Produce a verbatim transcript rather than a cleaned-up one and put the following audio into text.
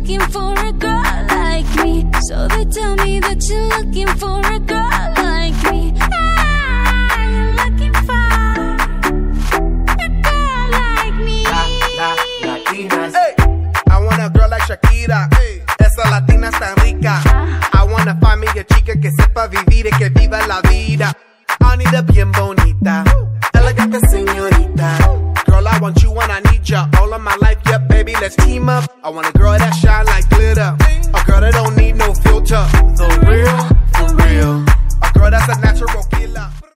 looking for a girl like me. So they tell me that you're looking for a girl like me. Ah, you're looking for a girl like me. La, la, Latinas. Hey, I want a girl like Shakira. Hey, esa latina está rica. I wanna find me a chica que sepa vivir y que viva la vida. I need a bien bonita, elegante señorita. Girl, I want you and I need ya all of my life, yeah, baby, let's team up. I want a girl that shine like glitter, a girl that don't need no filter. The real, for real, a girl that's a natural killer.